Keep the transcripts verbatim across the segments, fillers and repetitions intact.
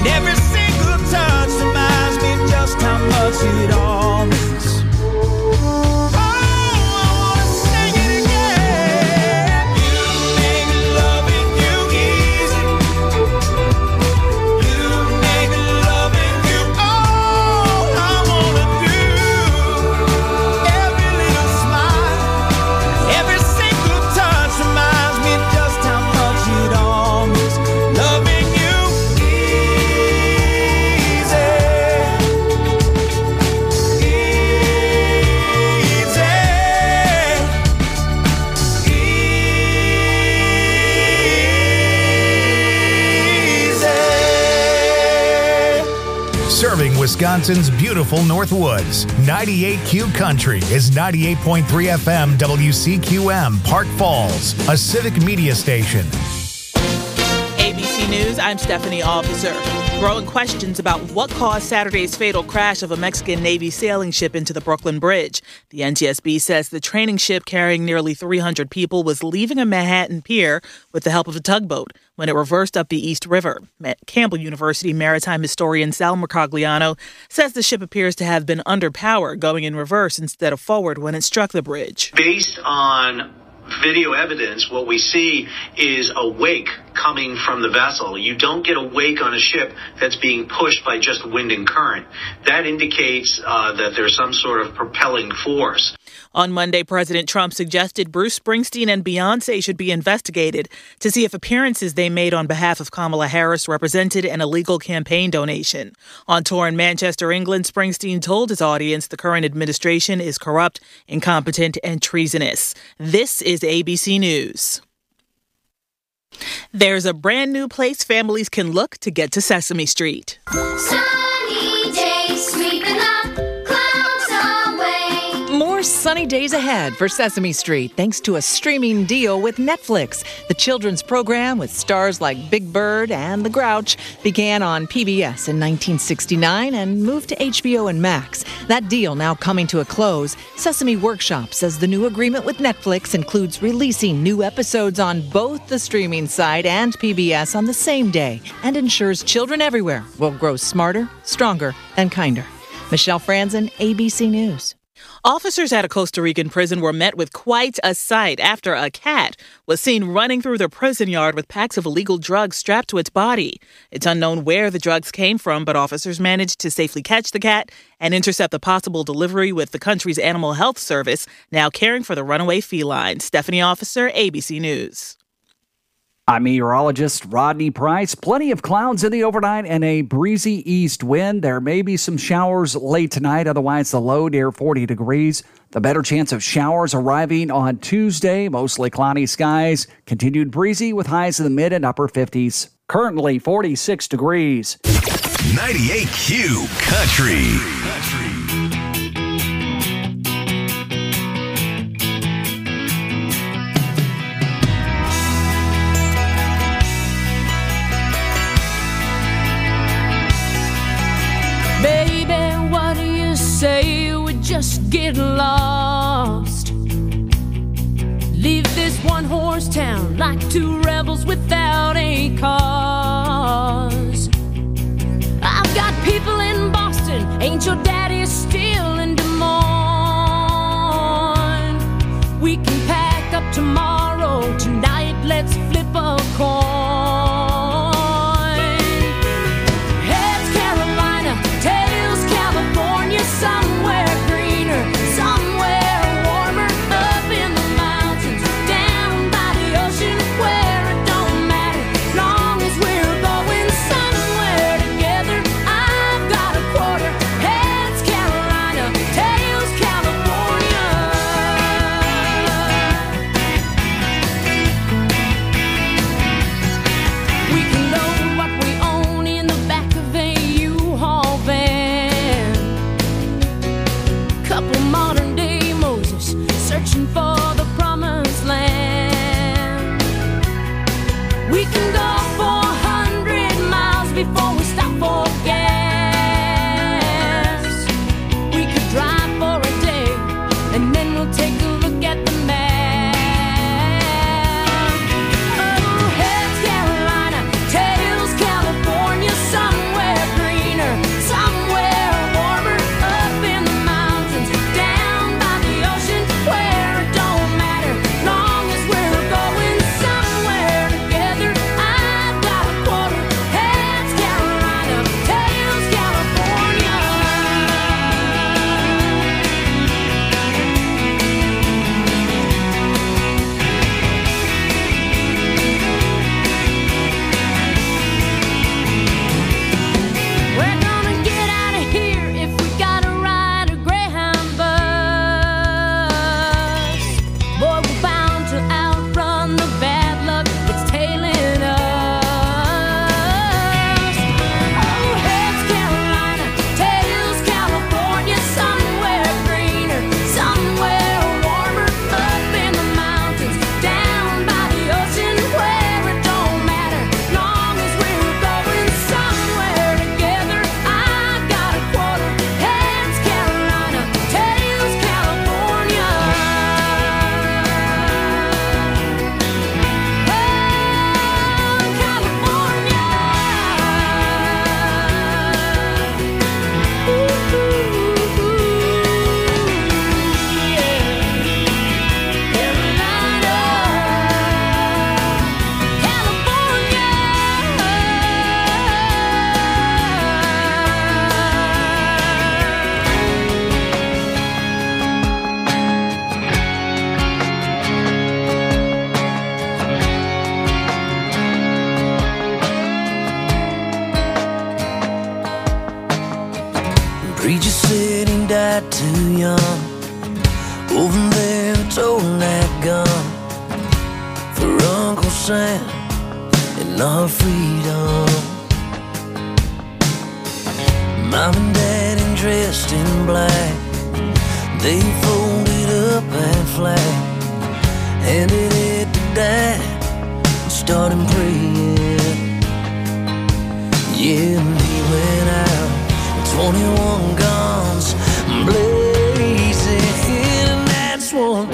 every single touch reminds me just how much it all means. Oh, I wanna sing it again. You make loving you easy. You make loving you all I wanna do. Every little smile, every single touch reminds me just how much it all means. Loving you easy, easy. Serving Wisconsin's beautiful North Woods, ninety-eight Q Country is ninety-eight point three F M W C Q M, Park Falls, a civic media station. A B C News, I'm Stephanie Officer. Growing questions about what caused Saturday's fatal crash of a Mexican Navy sailing ship into the Brooklyn Bridge. The N T S B says the training ship carrying nearly three hundred people was leaving a Manhattan pier with the help of a tugboat when it reversed up the East River. Campbell University maritime historian Sal Mercogliano says the ship appears to have been under power, going in reverse instead of forward when it struck the bridge. Based on video evidence, what we see is a wake coming from the vessel. You don't get a wake on a ship that's being pushed by just wind and current. That indicates uh, that there's some sort of propelling force. On Monday, President Trump suggested Bruce Springsteen and Beyonce should be investigated to see if appearances they made on behalf of Kamala Harris represented an illegal campaign donation. On tour in Manchester, England, Springsteen told his audience the current administration is corrupt, incompetent, and treasonous. This is A B C News. There's a brand new place families can look to get to Sesame Street. Sunny days sweeping the clouds away. More sunny days ahead for Sesame Street, thanks to a streaming deal with Netflix. The children's program with stars like Big Bird and The Grouch began on P B S in nineteen sixty-nine and moved to H B O and Max. That deal now coming to a close. Sesame Workshop says the new agreement with Netflix includes releasing new episodes on both the streaming site and P B S on the same day and ensures children everywhere will grow smarter, stronger, and kinder. Michelle Franzen, A B C News. Officers at a Costa Rican prison were met with quite a sight after a cat was seen running through the prison yard with packs of illegal drugs strapped to its body. It's unknown where the drugs came from, but officers managed to safely catch the cat and intercept the possible delivery with the country's Animal Health Service, now caring for the runaway feline. Stephanie Officer, A B C News. I'm meteorologist Rodney Price. Plenty of clouds in the overnight and a breezy east wind. There may be some showers late tonight. Otherwise, the low near forty degrees. The better chance of showers arriving on Tuesday. Mostly cloudy skies. Continued breezy with highs in the mid and upper fifties. Currently forty-six degrees. ninety-eight Q Country. Baby, what do you say we just get lost? Leave this one-horse town like two rebels without a cause. I've got people in Boston, ain't your daddy still in Des Moines? We can pack up tomorrow, tonight let's flip a coin. Somewhere greener, somewhere warmer, up in the mountains, down by the ocean, where it don't matter, long as we're going somewhere together. I've got a quarter, heads Preacher said he died too young. Over there toting that gun for Uncle Sam and our freedom. Mom and Dad dressed in black, they folded up that flag, handed it to Dad and started praying. Yeah, and he went out with twenty-one guns blazing, and that's one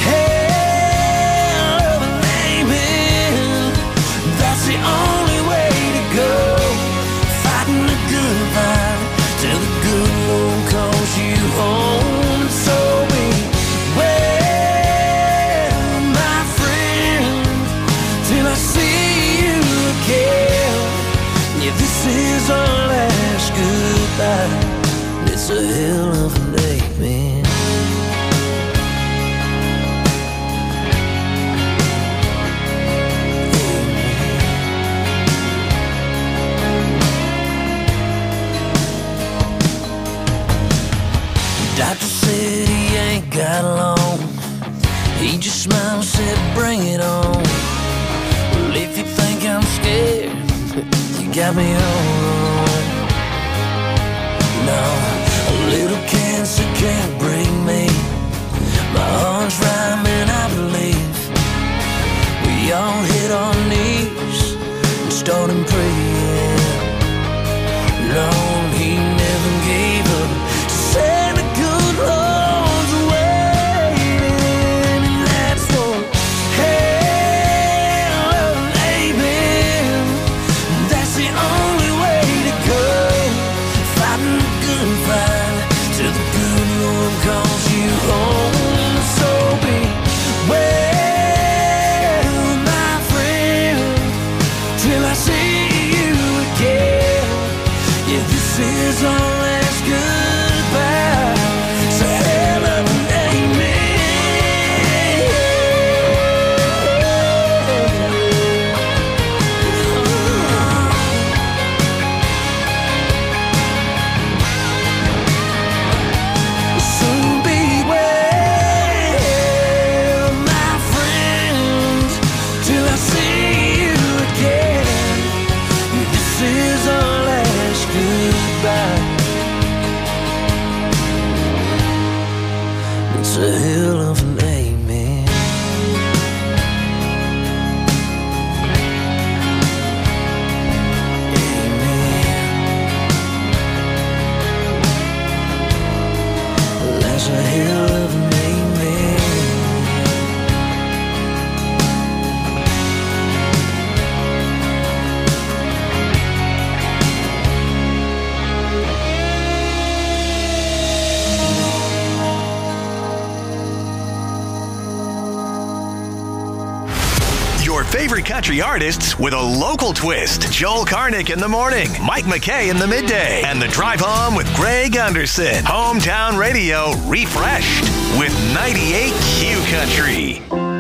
hell of an amen. That's the only way to go, fighting the good fight till the good Lord calls you home. So beware, my friend, till I see you again. Yeah, this is our last goodbye. It's a hell of an amen. Doctor said he ain't got long. He just smiled and said, bring it on. Well, if you think I'm scared, you got me all wrong. No, a little cancer can't break me. My heart's rhyming, I believe. We all hit our knees and started praying. No, he never gave up. Said the good Lord's waiting, and that's one hell of an amen. That's the only way to go, fighting the good fight till the good Lord calls you home. So beware, my friend, till I see you again. Yeah, this is our last goodbye. It's a hell of an So beware, my friend, till I see you again. This is our last goodbye. It's a hell of an amen. Amen. That's a hell of an amen. Your favorite country artists with a local twist. Joel Karnick in the morning, Mike McKay in the midday, and the drive home with Greg Anderson. Hometown radio refreshed with ninety-eight Q Country.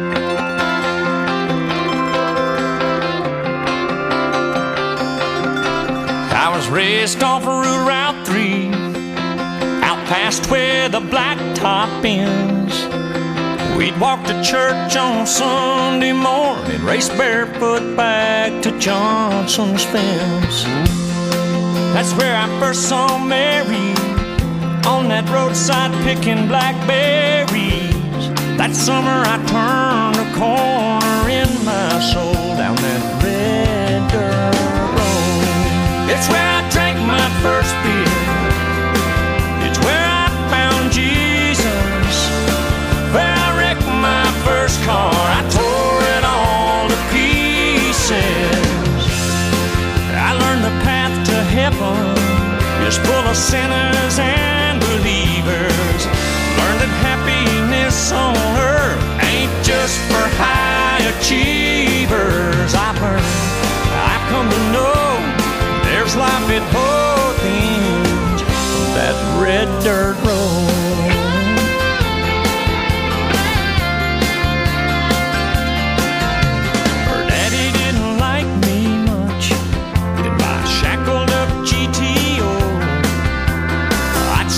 I was raised off of Route three, out past where the blacktop ends. We'd walk to church on Sunday morning, race barefoot back to Johnson's fence. That's where I first saw Mary, on that roadside picking blackberries. That summer I turned a corner in my soul, down that red dirt road. It's where I drank my first beer, it's where I found Jesus, where I wrecked my first car, I tore it all to pieces. I learned the path to heaven is full of sinners and believers. Learned that happiness on earth ain't just for high achievers. I've learned, I've come to know, there's life at both ends of that red dirt road. Her daddy didn't like me much in my shackled up G T O. I'd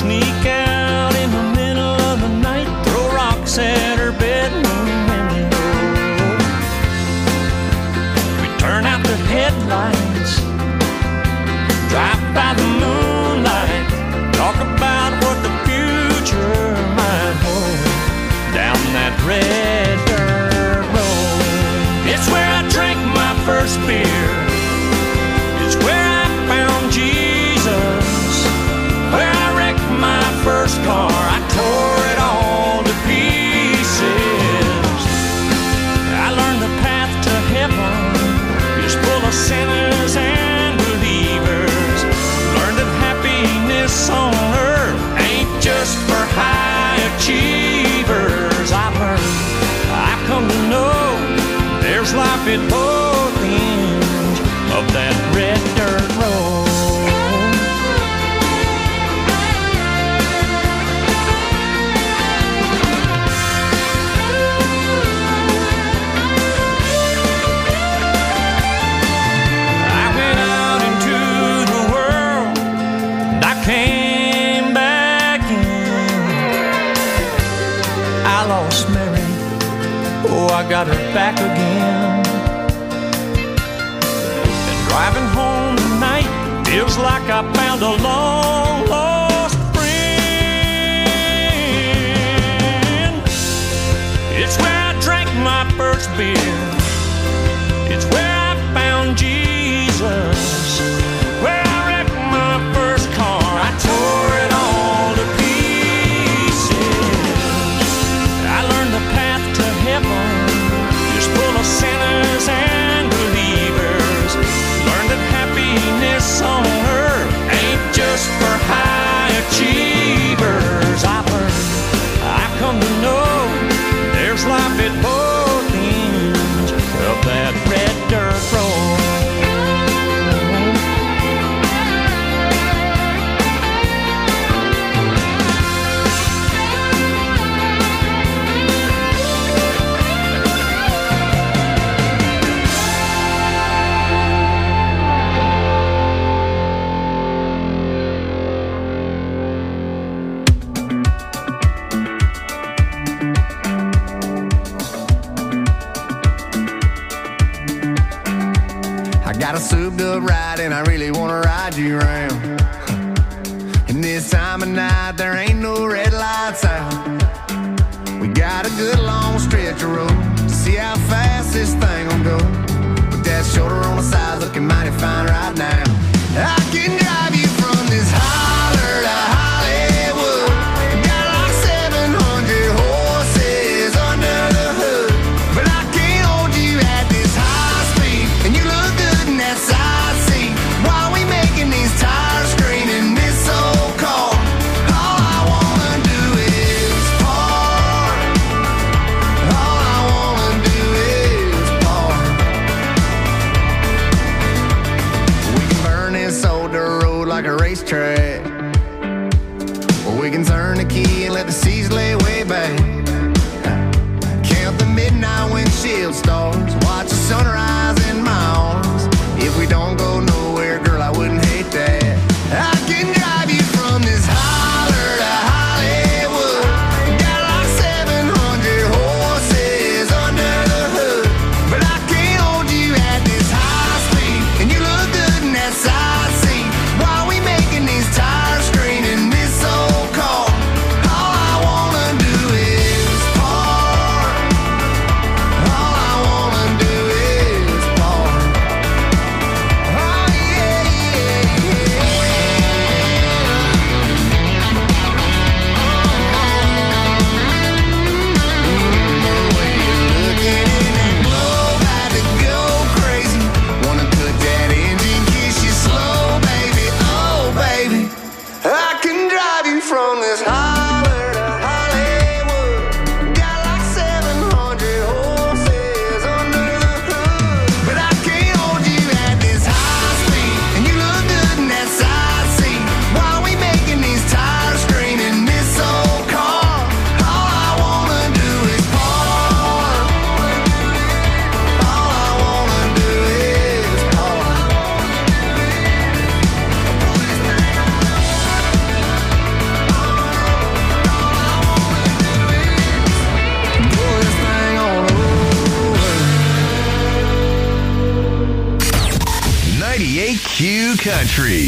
got her back again. And driving home tonight feels like I found a long lost friend. It's where I drank my first beer. It's where I found Jesus. Where I wrecked my first car. I tore it all to pieces. I learned the path to heaven is full of sinners and believers. Learned that happiness on earth ain't just for high achievers. I learned, I've come to know there's life at both ends of that red dirt road. Got a souped up ride and I really wanna ride you around. And this time of night there ain't no red lights out. We got a good long stretch of road to see how fast this thing will go. With that shoulder on the side looking mighty fine right now. I can drive you from this holler to Hollywood. Got like seven hundred horses under the hood. But I can't hold you at this high speed. And you look good in that side seat. While we making these tires scream in this old car. All I wanna do is park. All I wanna do is park. We can burn this old dirt road like a racetrack. Or we can turn the key and let the seas lay way back. Count the midnight windshield stars. Watch the sunrise in my arms. If we don't go nowhere, girl, I wouldn't hate that. I can drive you from this holler to Hollywood. Got like seven hundred horses under the hood. But I can't hold you at this high speed. And you look good in that side seat. While we making these tires scream in this old car. All I wanna do is park. All I wanna do is park. Oh yeah, yeah, The way you're looking in that globe had to go crazy. Wanna cut that engine, kiss you slow, baby. Oh, baby. I can drive you from this holler to Hollywood. Got like seven hundred horses under the hood. But I can't hold you at this high speed. And you look good in that side seat. While we making these tires scream in this old car. All I wanna do is park. All I wanna do is park. Pull this thing on over. ninety-eight Q Country.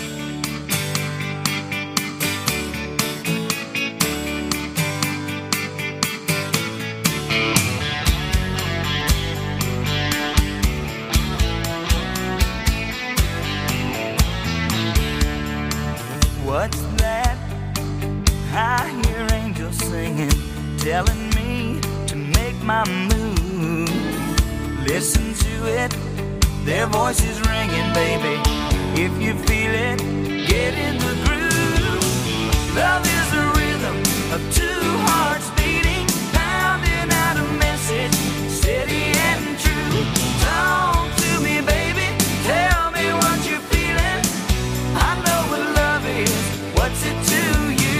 What's that? I hear angels singing, telling me to make my move. Listen to it, their voices ringing, baby. If you feel it, get in the groove. Love is the rhythm of two hearts beating, pounding out a message, steady and true. Talk to me, baby, tell me what you're feeling. I know what love is, what's it to you?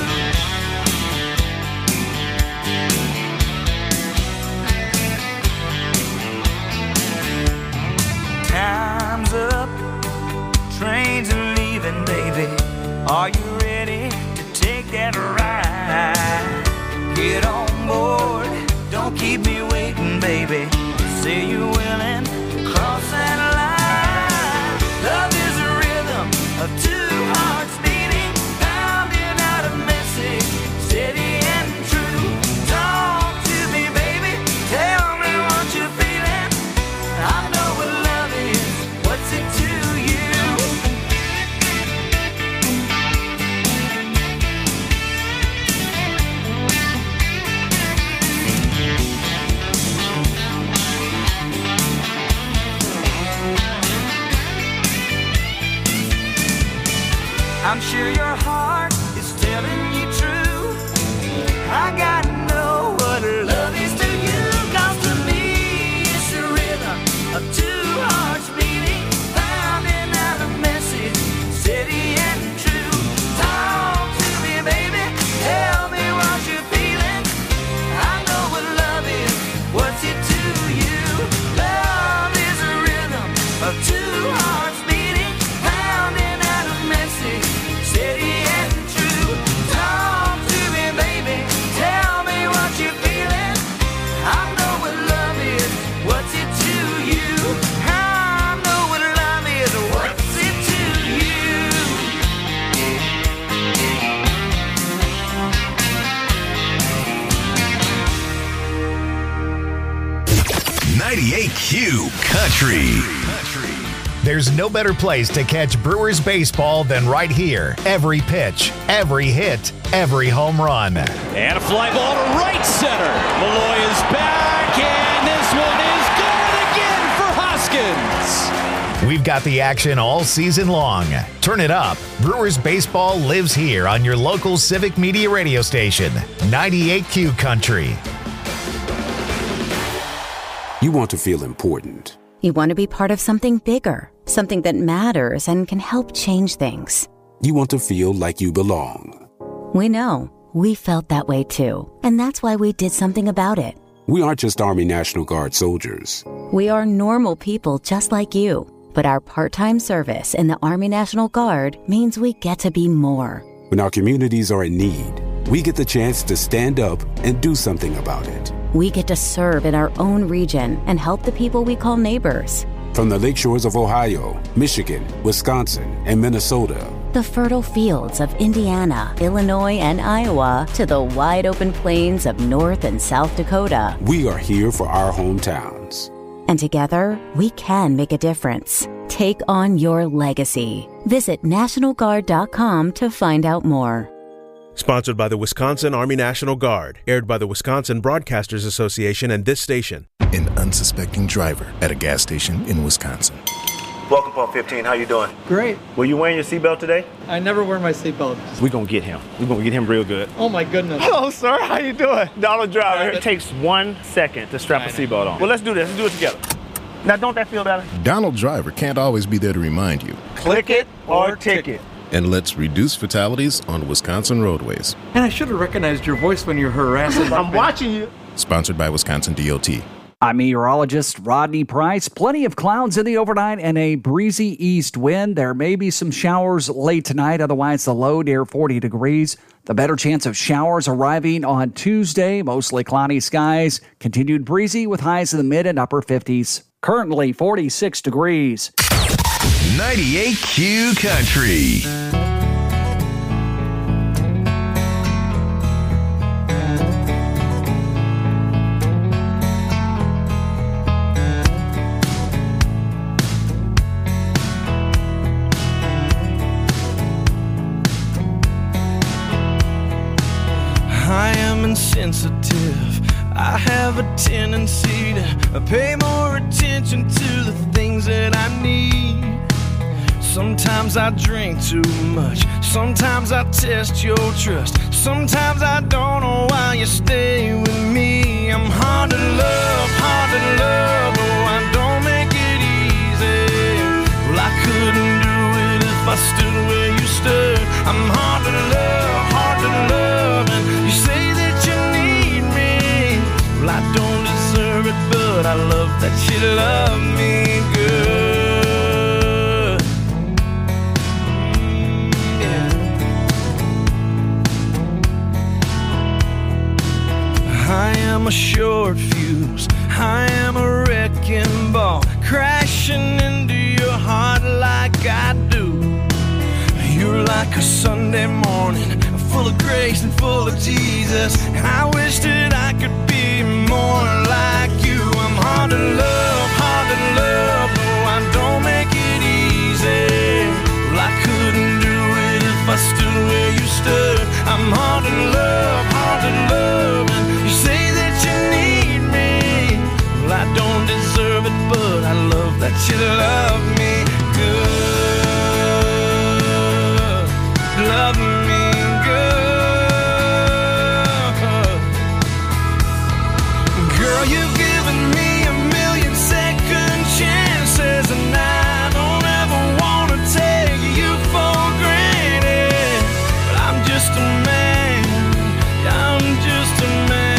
Time's up, trains are leaving, baby. Are you ready to take that ride? Get on board, don't keep me waiting. baby. Say you're willing to cross that line. Love is a rhythm of two hearts beating, pounding out a message, steady and true. Talk to me, baby. Tell me what you're feeling. I know what love is. What's it to you? I'm sure your heart is telling you true. I gotta know what love is to you. 'Cause to me it's a rhythm of two hearts beating, pounding out a message, steady and true. Talk to me, baby. Tell me what you're feeling. I know what love is. What's it to you? Love is a rhythm of two hearts beating, pounding out a message, steady and true. Talk to me, baby. Tell me what you're feeling. I know what love is. What's it to you? I know what love is. What's it to you? ninety-eight Q Country. There's no better place to catch Brewers baseball than right here. Every pitch, every hit, every home run. And a fly ball to right center. Malloy is back, and this one is good again for Hoskins. We've got the action all season long. Turn it up. Brewers baseball lives here on your local Civic Media radio station, ninety-eight Q Country. You want to feel important. You want to be part of something bigger, something that matters and can help change things. You want to feel like you belong. We know. We felt that way too. And that's why we did something about it. We aren't just Army National Guard soldiers. We are normal people just like you. But our part-time service in the Army National Guard means we get to be more. When our communities are in need, we get the chance to stand up and do something about it. We get to serve in our own region and help the people we call neighbors. From the lakeshores of Ohio, Michigan, Wisconsin, and Minnesota, the fertile fields of Indiana, Illinois, and Iowa, to the wide open plains of North and South Dakota, we are here for our hometowns. And together, we can make a difference. Take on your legacy. Visit National Guard dot com to find out more. Sponsored by the Wisconsin Army National Guard. Aired by the Wisconsin Broadcasters Association and this station. An unsuspecting driver at a gas station in Wisconsin. Welcome, Pump fifteen. How you doing? Great. Were you wearing your seatbelt today? I never wear my seatbelt. We're going to get him. We're going to get him real good. Oh, my goodness. Hello, sir. How you doing? Donald Driver. It takes one second to strap a seatbelt on. Well, let's do this. Let's do it together. Now, don't that feel better? Donald Driver can't always be there to remind you. Click it or ticket. And let's reduce fatalities on Wisconsin roadways. And I should have recognized your voice when you're harassing. I'm watching you. Sponsored by Wisconsin D O T. I'm meteorologist Rodney Price. Plenty of clouds in the overnight and a breezy east wind. There may be some showers late tonight. Otherwise, the low near forty degrees. The better chance of showers arriving on Tuesday. Mostly cloudy skies. Continued breezy with highs in the mid and upper fifties. Currently forty-six degrees. ninety-eight Q Country. I am insensitive. I have a tendency to pay more attention to the things that I need. Sometimes I drink too much. Sometimes I test your trust. Sometimes I don't know why you stay with me. I'm hard to love, hard to love. Oh, I don't make it easy. Well, I couldn't do it if I stood where you stood. I'm hard to love, hard to love. And you say that you need me. Well, I don't deserve it, but I love that you love me good. I am a short fuse. I wrecking ball crashing into your heart like I do. You're like a Sunday morning, full of grace and full of Jesus. I wish that I could be more like you. I'm hard to love, hard to love, no, I don't make it easy. Well, I couldn't do it if I stood where you stood. I'm hard to love, hard to love, and you say that you need me. Well, I don't deserve it, but I love that you love me good. Love me good. Girl, you've given me a million second chances, and I don't ever wanna take you for granted. But I'm just a man, I'm just a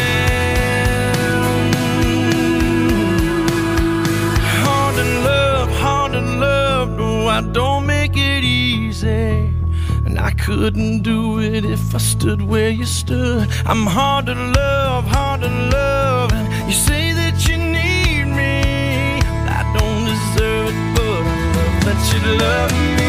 man. Hard to love, hard to love, no, I don't make it easy. I couldn't do it if I stood where you stood. I'm hard to love, hard to love, and you say that you need me. I don't deserve it, but I love that you love me.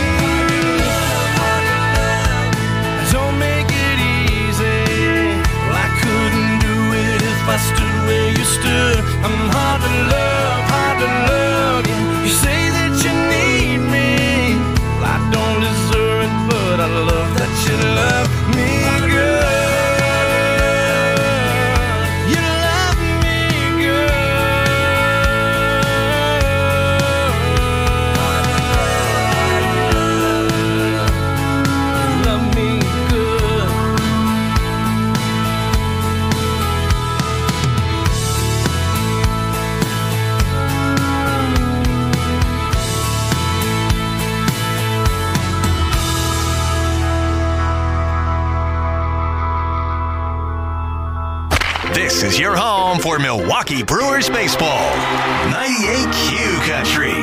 Don't make it easy. Well, I couldn't do it if I stood where you stood. I'm hard to love, hard to love, yeah. You say that you need me. Well, I don't deserve it, but I love that you love me good. You love me good. Love me good. This is your home for Milwaukee Brewers baseball. ninety-eight Q Country.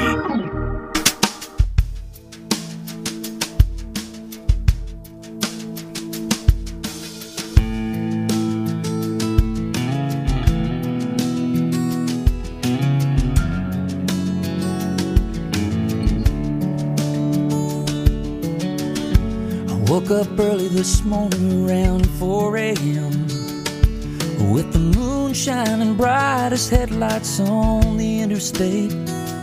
I woke up early this morning around four a.m. with the moon shining bright as headlights on the interstate.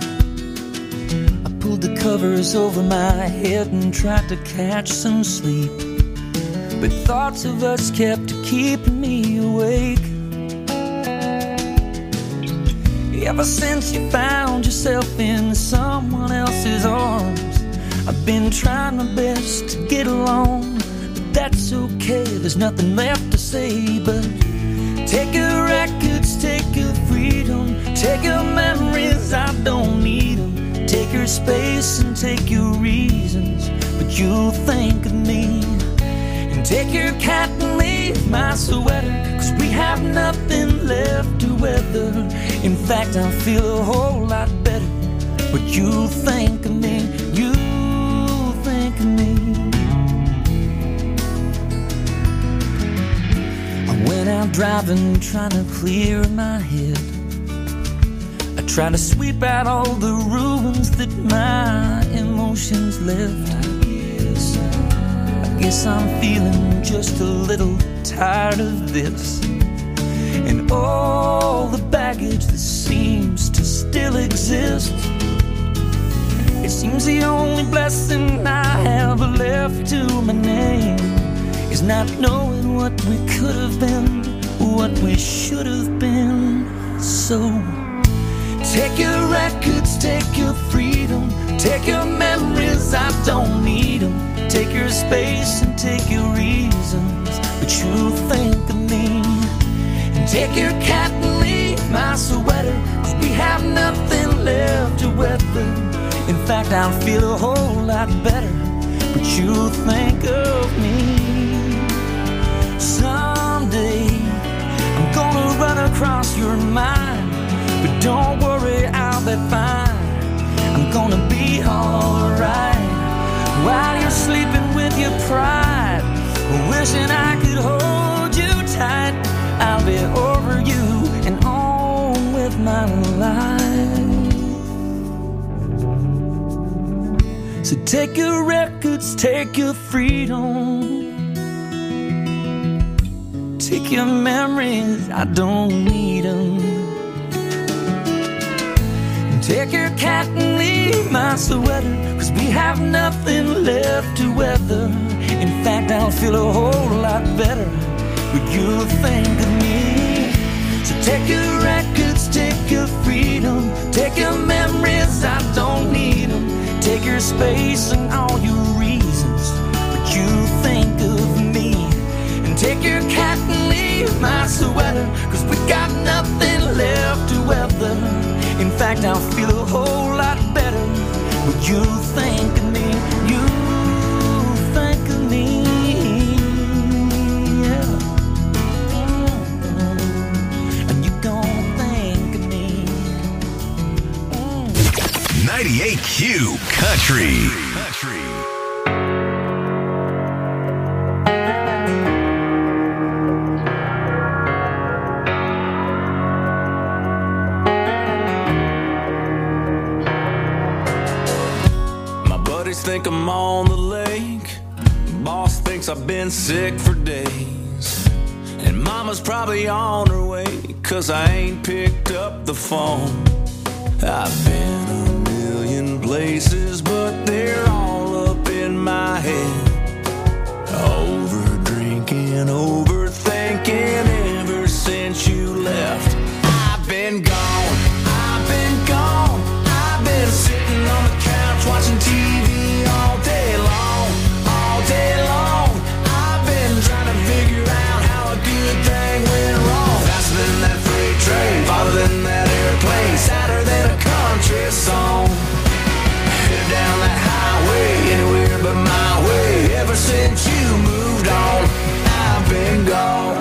I pulled the covers over my head and tried to catch some sleep, but thoughts of us kept keeping me awake. Ever since you found yourself in someone else's arms, I've been trying my best to get along, but that's okay, there's nothing left to say but take your records, take your freedom, take your memories, I don't need them. Take your space and take your reasons, but you'll think of me. And take your cat and leave my sweater, cause we have nothing left to weather. In fact, I feel a whole lot better, but you'll think of me, you'll think of me. When I'm driving, trying to clear my head, I try to sweep out all the ruins that my emotions left. I guess, I guess I'm feeling just a little tired of this, and all the baggage that seems to still exist. It seems the only blessing I have left to my name is not knowing what we could have been, what we should have been. So take your records, take your freedom, take your memories, I don't need them. Take your space and take your reasons, but you think of me. And take your cat and leave my sweater, cause we have nothing left to weather. In fact, I feel a whole lot better, but you think of me. Someday I'm gonna run across your mind, but don't worry, I'll be fine. I'm gonna be alright while you're sleeping with your pride, wishing I could hold you tight. I'll be over you and on with my life. So take your records, take your freedom, take your memories, I don't need them. Take your cat and leave my sweater, 'cause we have nothing left to weather. In fact, I'll feel a whole lot better when you think of me. So take your records, take your freedom, take your memories, I don't need them. Take your space and all your reasons, but you think of me. And take your cat and leave my sweater, 'cause we got nothing left to weather. In fact, I'll feel a whole lot better when you think of me. You think of me, yeah. Mm-hmm. And you gonna think of me. Mm. ninety-eight Q Country. Country. Think I'm on the lake. Boss thinks I've been sick for days. And mama's probably on her way, 'cause I ain't picked up the phone. I've been a million places, but they're all up in my head. Over drinking, overthinking ever since you left. I've been gone, I've been gone. I've been sitting on the couch watching T V all day long, all day long. I've been trying to figure out how a good thing went wrong. Faster than that freight train, farther than that airplane, sadder than a country song. Headed down that highway, anywhere but my way. Ever since you moved on, I've been gone.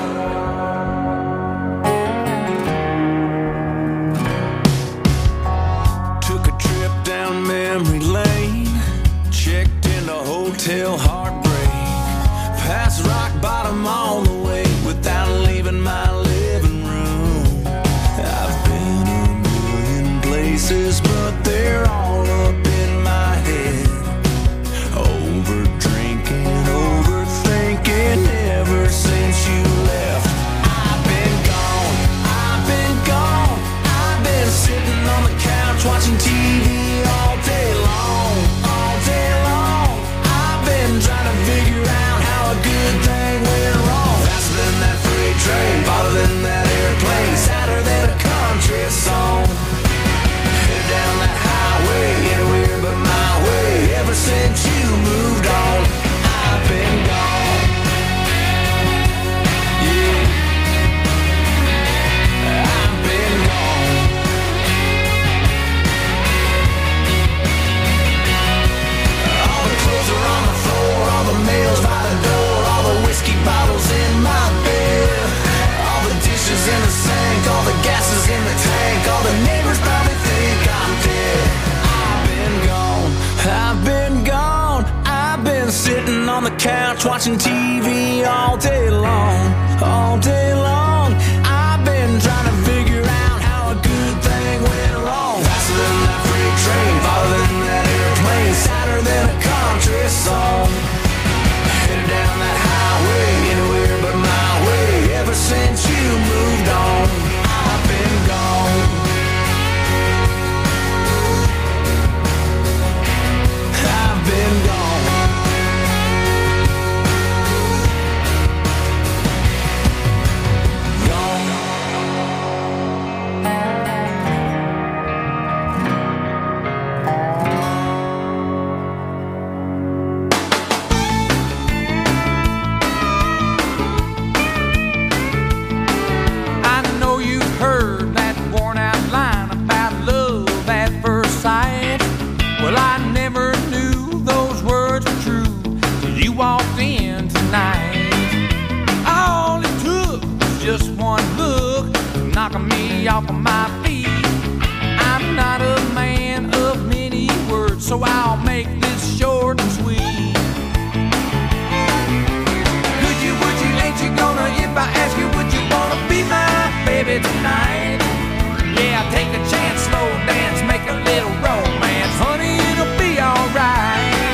Took a trip down memory lane, checked into Hotel Heartbreak, past rock bottom all the way without leaving my living room. I've been a million places, but they're all up in my head. Over drinking, overthinking ever since you left. I've been gone, I've been gone. I've been sitting on the couch watching T V all day long, all day long. I've been trying to figure out how a good thing went wrong. Faster than that freight train, farther than that airplane, sadder than a country song. Headed down that highway, anywhere but my way. Ever since you moved on, I've been gone. Yeah, I've been gone. All the clothes are on the floor, all the mail's by the door, all the whiskey bottles in my bed, all the dishes in the sink, all the gas is in the tank, all the neighbors probably think I'm dead. I've been gone, I've been gone. I've been sitting on the couch watching T V all day long, all day long. I've been trying to figure out how a good thing went wrong. Faster than that freight train, farther than that airplane, sadder than a country song. Headed down that highway, anywhere but my way. Ever since you moved on, I've been gone. I've been gone. I know you've heard that worn out line about love at first sight. Well, I never knew those words were true till you walked in tonight. All it took was just one look, knocking me off of my feet. I'm not a man of many words, so I'll make this short and sweet. Could you, would you, ain't you gonna, if I ask you, would you wanna be my baby tonight? Yeah, take a chance, slow dance, make a little romance. Honey, it'll be alright.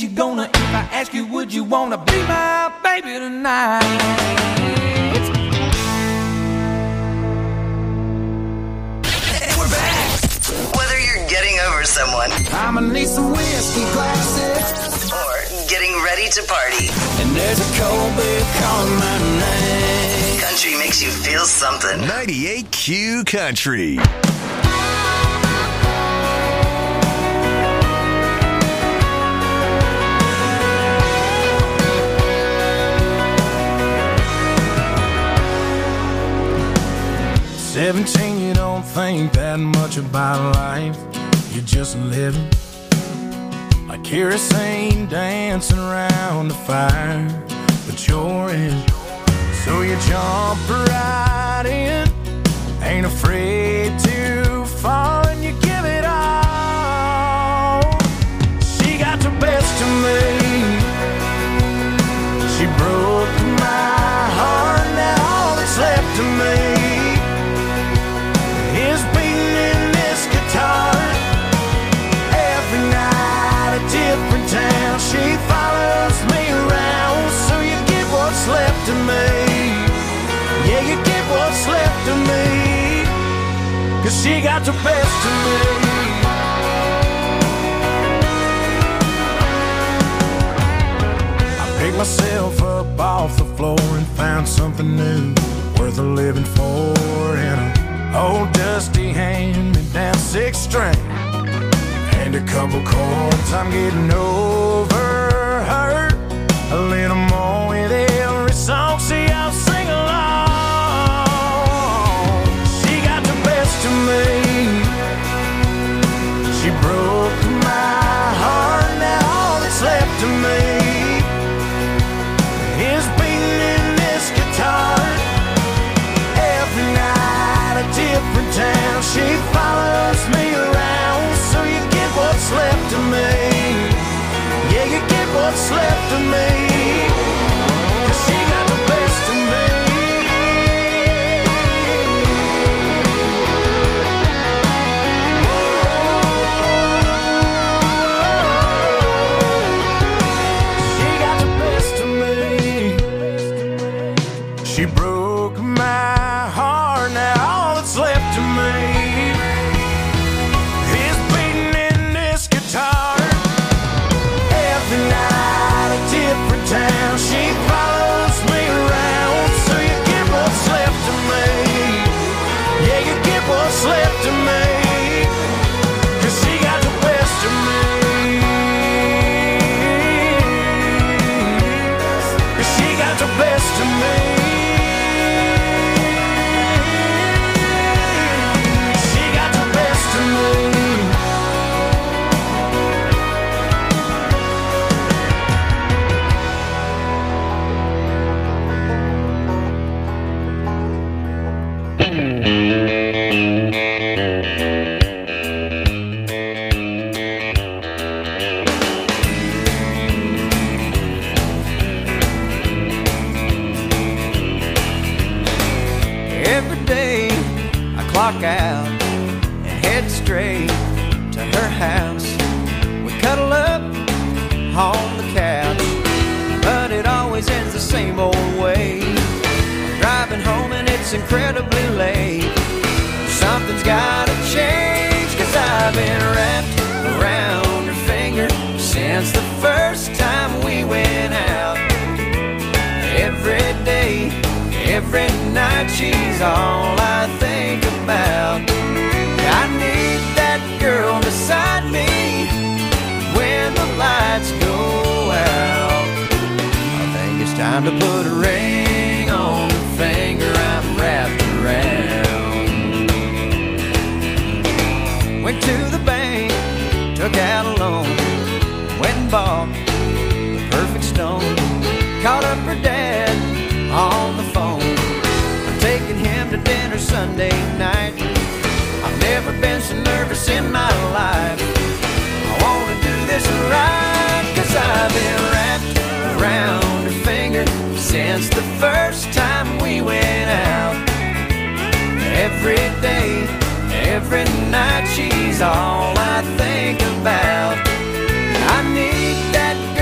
you gonna, if I ask you, would you wanna be my baby tonight? We're back. Whether you're getting over someone, I'ma need some whiskey glasses, or getting ready to party, and there's a cold beer calling my name. country makes you feel something. ninety-eight Q Country. Seventeen, you don't think that much about life. You're just living like kerosene dancing around the fire, but you're in. So you jump right in, ain't afraid to fall, and you give it all. She got the best of me. She broke my heart, now all that's left of me is beating in this guitar. Every night a different town, she follows me around. So you get what's left of me. Yeah, you get what's left of me, 'cause she got the best of me. I picked myself up off the floor and found something new, worth a living for, in a old dusty hand-me-down six string and a couple chords. I'm getting over her a little more with every song. See, I'll sing along. She got the best of me. She broke my heart, now all that's left of me is beating in this guitar. Every night a different town, she follows me around. So you get what's left of me. Yeah, you get what's left of me, 'cause she got the best of me. She got the best of me. She broke my heart, now all that's left of me is beating in this guitar. Every night a different town, she follows me around. So you get what's left of me. Yeah, you get what's left of me, 'cause she got the best of me. 'Cause she got the best of me. She got the best of me. Every day I clock out and head straight to her house. We cuddle up on the couch, but it always ends the same old way. I'm driving home and it's incredibly late. Something's gotta change, 'cause I've been wrapped around her finger since the first time we went out. Every day, every night, she's all I think about. I need that girl beside me when the lights go out. I think it's time to put a ring on the finger I'm wrapped around. Went to the bank, took out a loan, went and bought the perfect stone. Called up her dad on the phone. I'm taking him to dinner Sunday night. I've never been so nervous in my life. I wanna do this right, 'cause I've been wrapped around her finger since the first time we went out. Every day, every night, she's all I think about. I need that girl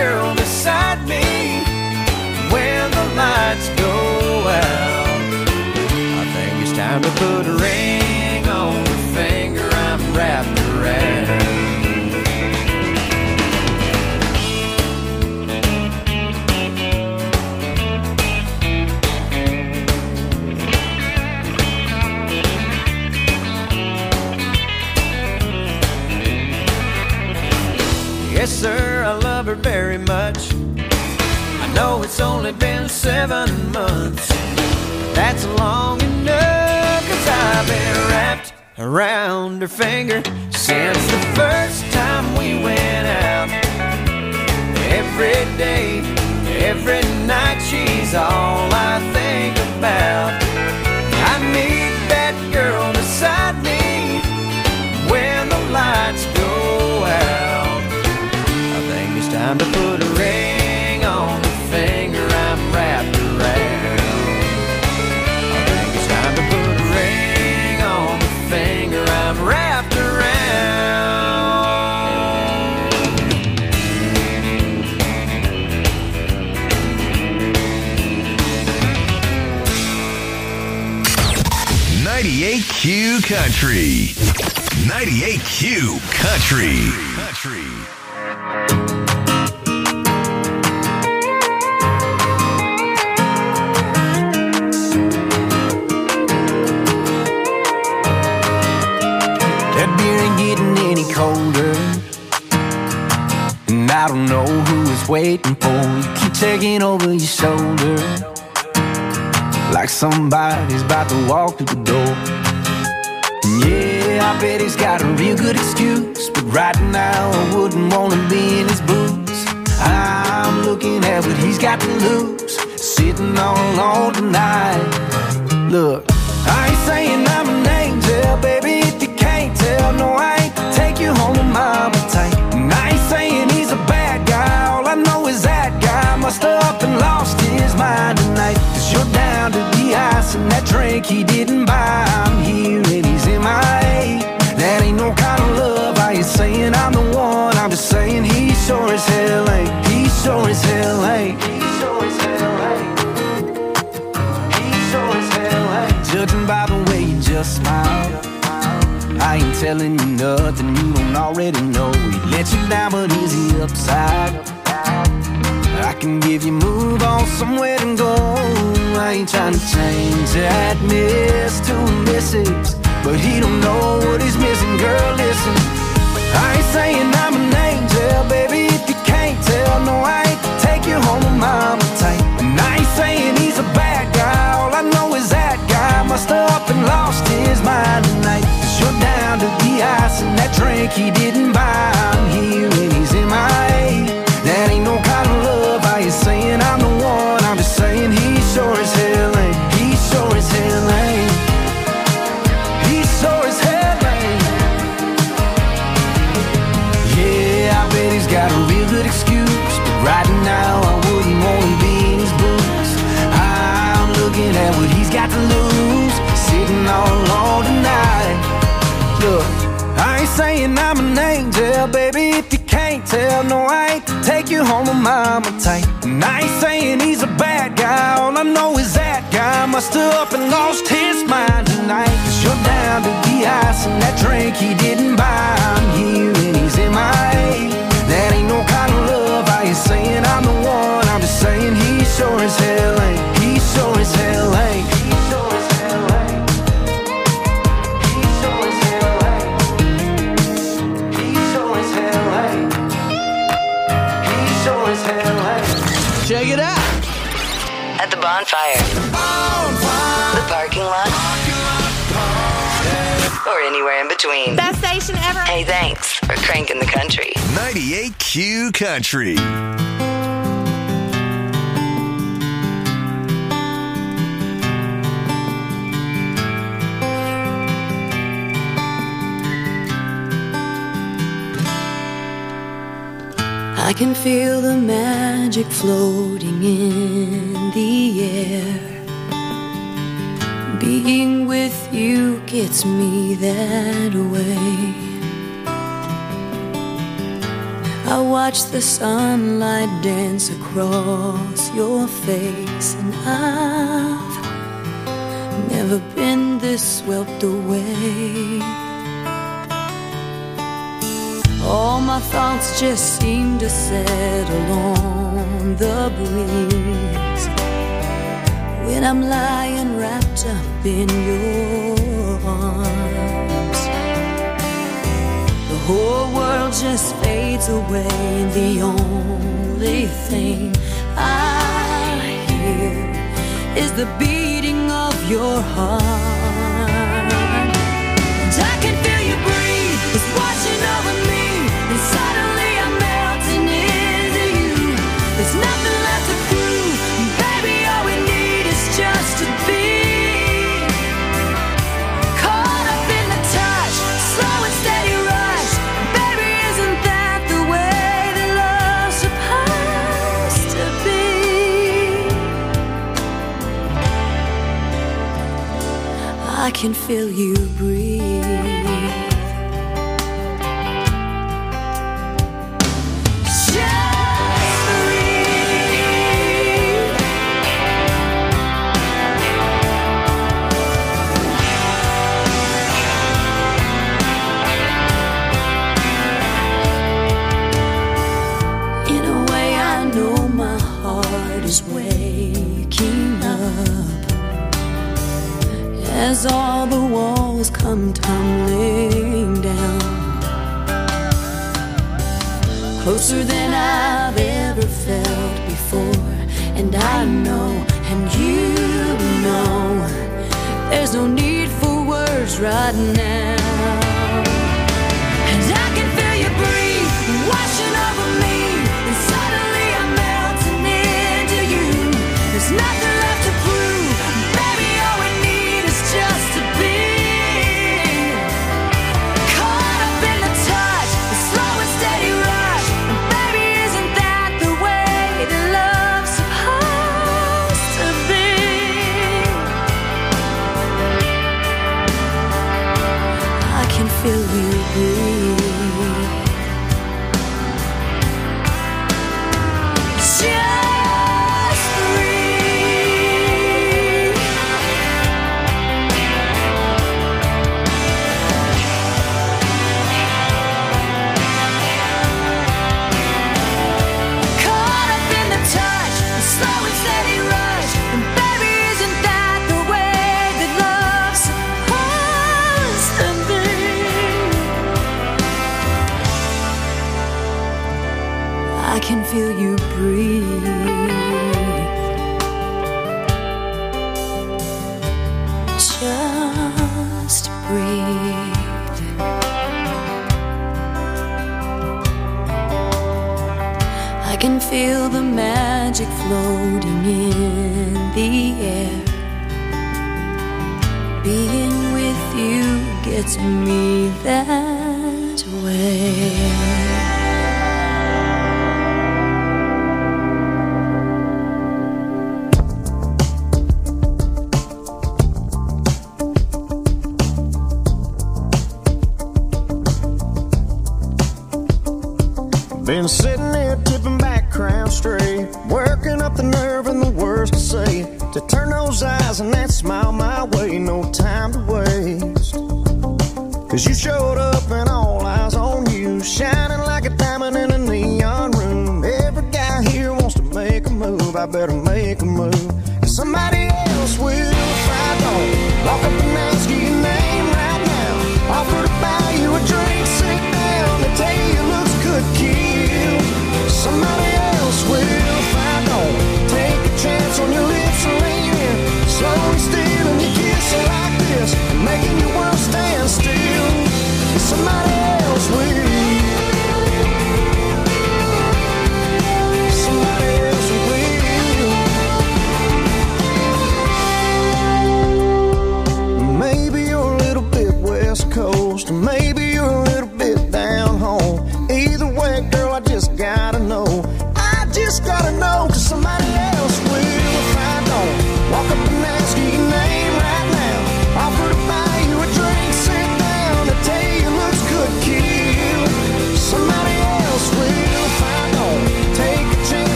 Yes, sir, I love her very much. I know it's only been seven months. That's long enough, 'cause I've been wrapped around her finger since the first time we went out. Every day, every night, she's all I think about. I need that girl beside me when the lights go out. I think it's time to put a ring on the finger I'm wrapped around. I think it's time to put a ring on the finger I'm wrapped around. ninety-eight Q Country. ninety-eight Q Country. Country. That beer ain't getting any colder, and I don't know who is waiting for you. Keep checking over your shoulder like somebody's about to walk through the door. And yeah, I bet he's got a real good excuse, but right now I wouldn't want to be in his boots. I'm looking at what he's got to lose, sitting all alone tonight. Look, I ain't saying I'm an angel, baby, if you can't tell. No, I ain't to take you home with mama tight. And I ain't saying he's a bad guy, all I know is that guy must have up and lost his mind tonight. 'Cause you're down to the ice and that drink he didn't buy. I'm here and he's in my A. That ain't no kind of love. I ain't saying I'm the one, I'm just saying he sure as hell ain't. He sure as hell ain't. He sure as hell ain't. He sure as hell ain't. Judging by the way you just smile, I ain't telling you nothing you don't already know. He let you down, but is he upside? I can give you move on somewhere to go. I ain't trying to change that miss to a missus, but he don't know what he's missing. Girl, listen, I ain't saying I'm an angel, baby, if you can't tell. No, I ain't to take you home with mama tight. And I ain't saying he's a bad guy, all I know is that guy must have up and lost his mind tonight. 'Cause you're down to the ice and that drink he didn't buy. I'm here and he's in my A. That ain't no kind of love. I ain't saying I'm the one, I'm just saying he sure as hell ain't. He sure as hell ain't. He sure as hell ain't. Yeah, I bet he's got a real good excuse, but right now I wouldn't want to be in his boots. I'm looking at what he's got to lose, sitting all alone tonight. Look, I ain't saying I'm an angel, baby, if you can't tell. No, I ain't to take you home with mama tight. And I ain't saying he's a bad guy, all I know is that guy must have up and lost his mind tonight. 'Cause you're down to the ice and that drink he didn't buy. I'm here and he's in my A. That ain't no kind of love. I ain't saying I'm the one, I'm just saying he sure as hell ain't. He sure as hell ain't. He sure as hell ain't. He sure as hell ain't. He sure as hell ain't. He sure as hell ain't. Check it out. At the bonfire. Bonfire. The parking lot. Or anywhere in between. Best station ever. Hey, thanks for cranking the country. ninety-eight Q Country. I can feel the magic floating in the air. Being with you gets me that way. I watch the sunlight dance across your face, and I've never been this swept away. All my thoughts just seem to settle on the breeze when I'm lying wrapped up in your arms. The whole world world just fades away. The only thing I hear is the beating of your heart. And I can feel you breathe, it's washing over me, and suddenly I'm melting into you. There's nothing left to prove, baby, all we need is just to be. Caught up in the touch, slow and steady rush. Baby, isn't that the way that love's supposed to be? I can feel you breathe. Just breathe. In a way, I know my heart is waking up as all the walls come tumbling down, closer than I've ever felt before. And I know, and you know, there's no need for words right now. And I can feel you breathe, washing over me, and suddenly I'm melting into you. There's nothing left to prove, baby, all we need is just to be. Caught up in the touch, the slow and steady rush. And baby, isn't that the way that love's supposed to be? I can feel you breathe. Just breathe. Caught up in the touch, the slow and steady rush. And baby, isn't that the way that love's supposed to be? I can feel you breathe. Just breathe. I can feel the magic floating in the air. Being with you gets me that way. Been sitting here tipping back, crown straight, working up the nerve and the words to say, to turn those eyes and that smile my way. No time to waste, cause you showed up and all eyes on you, shining like a diamond in a neon room. Every guy here wants to make a move, I better make a move, cause somebody else will if I don't. Walk up and ask you your name right now, offer to buy you a drink, sit down, they tell you it looks good, kid. Somebody else will if I don't. Take a chance on your lips and lean in, slowly stealing your kiss like this, making your world stand still. Somebody else will. Somebody else will.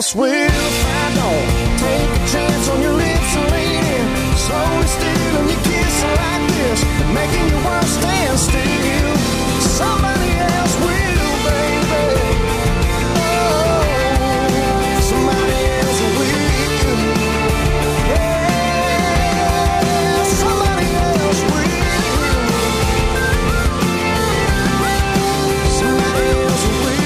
else will find out. Take a chance on your lips and lean in. Slowly stealing your kiss like this, and making your world stand still. Somebody else will, baby. Oh, somebody else will. Yeah, somebody else will. Somebody else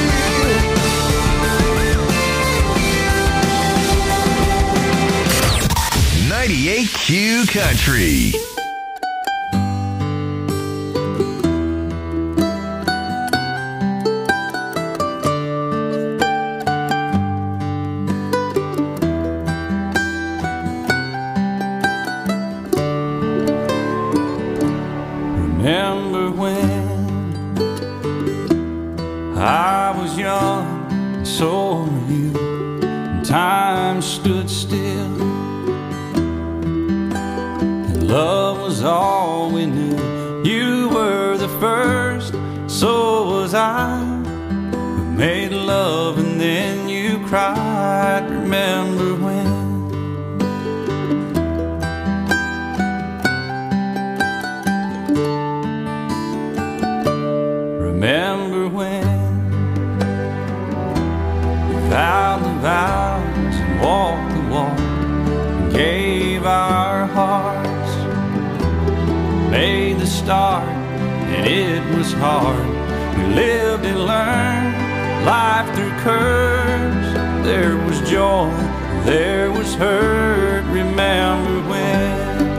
will. ninety-eight Q Country. Remember when I was young and so were you, and time stood still, and love was all we knew. You were the first, so was I. We made love and then you cried. Remember when? Remember when we vowed the vows and walked the walk and gave our hearts, made the start, and it was hard. We lived and learned life through curves. There was joy, there was hurt. Remember when?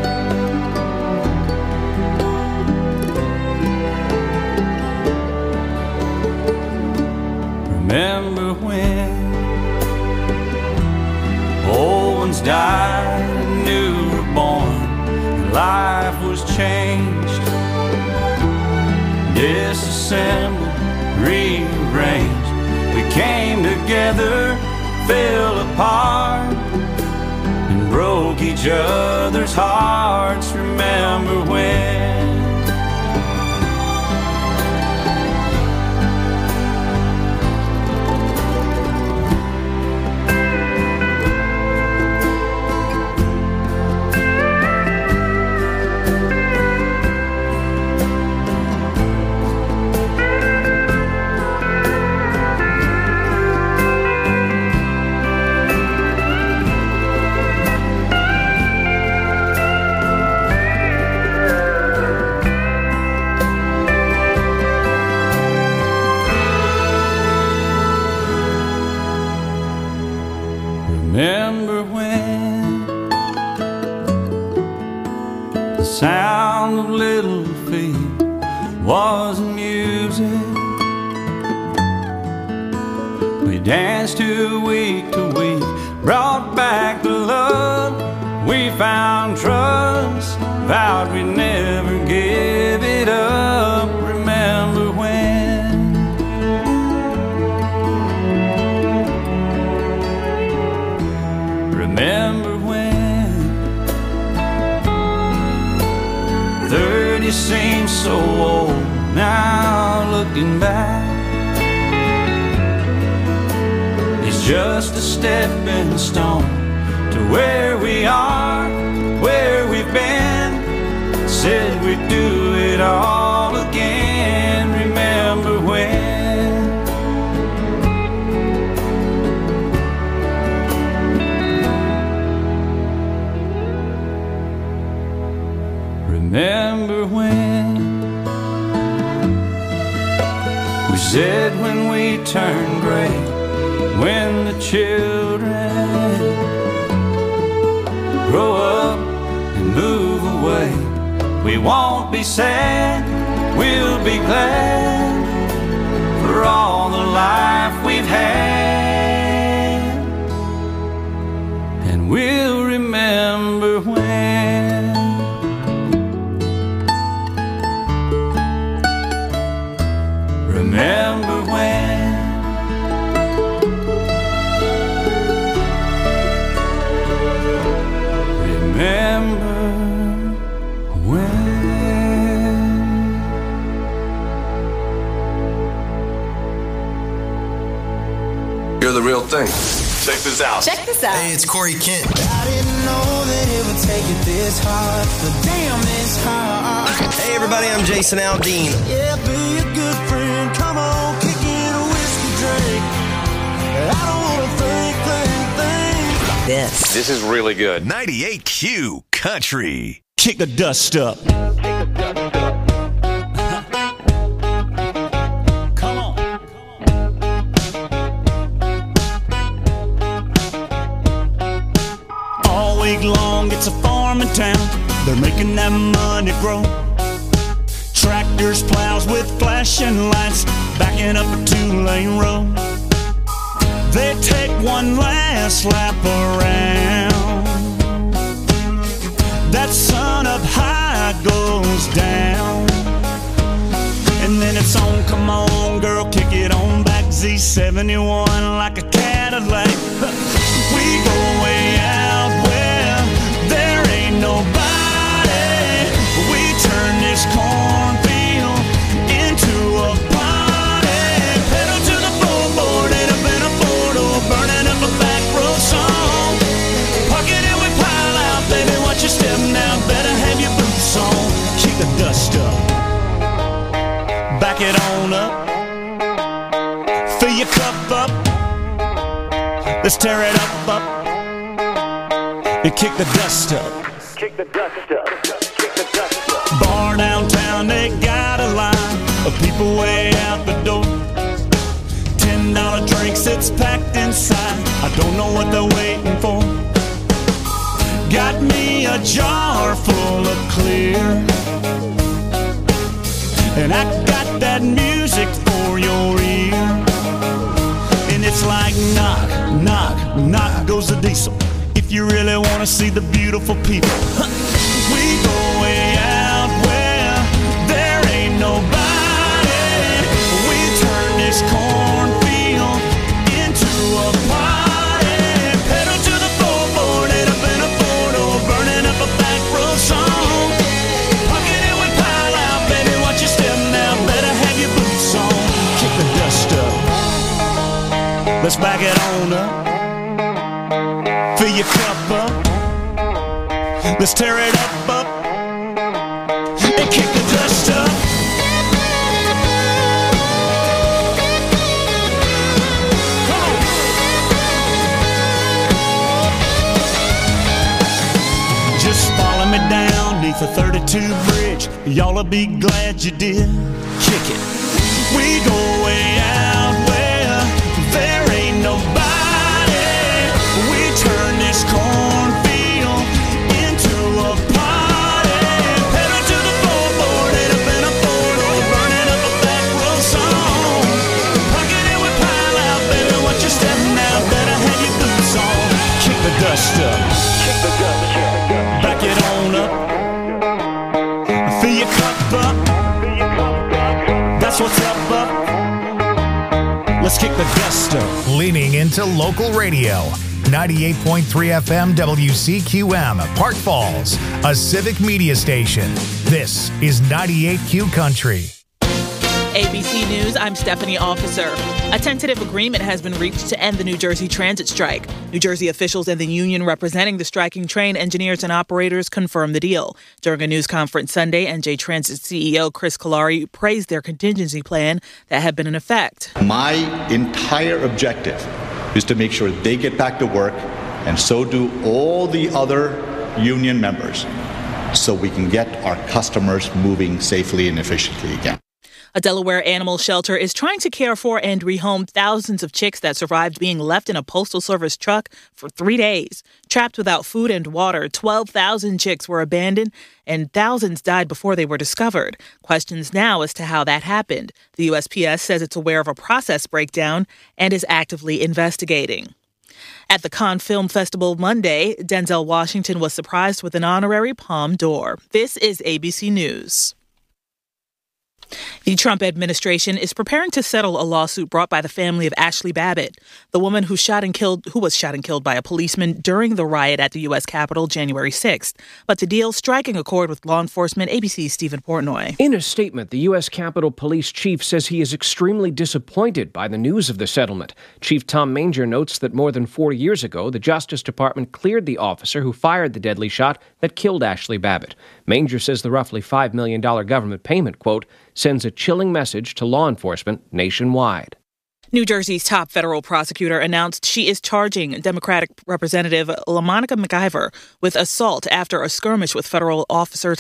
Remember when old ones died and new were born, and life was changed, disassembled, rearranged. We came together, fell apart, and broke each other's hearts. Remember when? Remember when the sound of little feet was music? We danced to week to week, brought back the love. We found trust, vowed we'd never give it up. Remember when? Remember when thirty seems so old now, looking back. It's just a stepping stone to where we are, where we've been. Said we'd do it all again. Remember when? Remember when we said when we turn gray, when the children grow up and move away, we won't be sad, we'll be glad for all the life we've had, and we'll remember when. Remember when? Remember when? You're the real thing. Check this out. Check this out. Hey, it's Corey Kent. I didn't know that it would take it this hard, but damn, it's hard. Hey, everybody, I'm Jason Aldean. Yeah, be a good friend. Come on, kick in a whiskey drink. I don't want to think, think, think. This. This is really good. ninety-eight Q Country. Kick the dust up. Come on. All week long, it's a farming town. They're making that money grow. Tractors, plows with flashing lights, backing up a two-lane road. They take one last lap around. That sun up high goes down. And then it's on, come on, girl, kick it on back. Z seventy-one like a Cadillac. We go way out where there ain't nobody. We turn this cornfield into a party. Pedal to the floorboard, ain't up in a photo, burning up a back road song. Parking and we pile out, baby, watch your step now. Better have your boots on. Kick the dust up. Back it on up. Fill your cup up. Let's tear it up, up. And kick the dust up. Kick the dust up. Kick the dust up. Bar downtown, they got a line of people way out the door. Ten dollar drinks, it's packed inside. I don't know what they're waiting for. Got me a jar full of clear, and I got that music for your ear. And it's like knock, knock, knock goes the diesel. If you really want to see the beautiful people, we go way out where there ain't nobody. We turn this cornfield into a party. Pedal to the floorboard, ain't up in a photo, burning up a back road song. Parking it, we pile out, baby, watch your step now. Better have your boots on. Kick the dust up. Let's back it on up. Fill your cup up. Let's tear it up, up. And kick the dust up. Come on. Just follow me down neath the thirty-two bridge. Y'all'll be glad you did. Kick it. We go way out where there ain't nobody. We turn this cornfield into a party. Pedal to the floorboard, ain't up in a photo, burning up a back road song. Parking it, we pile out, baby, watch your step now. Better have your boots on. Kick the dust up. Kick the dust up. Back it on up. Fill your cup up. That's what's up, up. Let's kick the dust up. Leaning into local radio. ninety-eight point three F M W C Q M, Park Falls, a civic media station. This is ninety-eight Q Country. A B C News, I'm Stephanie Officer. A tentative agreement has been reached to end the New Jersey transit strike. New Jersey officials and the union representing the striking train engineers and operators confirmed the deal. During a news conference Sunday, N J Transit C E O Chris Kalari praised their contingency plan that had been in effect. My entire objective is to make sure they get back to work, and so do all the other union members, so we can get our customers moving safely and efficiently again. A Delaware animal shelter is trying to care for and rehome thousands of chicks that survived being left in a Postal Service truck for three days. Trapped without food and water, twelve thousand chicks were abandoned and thousands died before they were discovered. Questions now as to how that happened. The U S P S says it's aware of a process breakdown and is actively investigating. At the Cannes Film Festival Monday, Denzel Washington was surprised with an honorary Palme d'Or. This is A B C News. The Trump administration is preparing to settle a lawsuit brought by the family of Ashley Babbitt, the woman who shot and killed who was shot and killed by a policeman during the riot at the U S Capitol January sixth. But the deal striking a chord with law enforcement. A B C's Stephen Portnoy. In a statement, the U S Capitol Police Chief says he is extremely disappointed by the news of the settlement. Chief Tom Manger notes that more than four years ago, the Justice Department cleared the officer who fired the deadly shot that killed Ashley Babbitt. Manger says the roughly five million dollars government payment, quote, sends a chilling message to law enforcement nationwide. New Jersey's top federal prosecutor announced she is charging Democratic Representative LaMonica McIver with assault after a skirmish with federal officers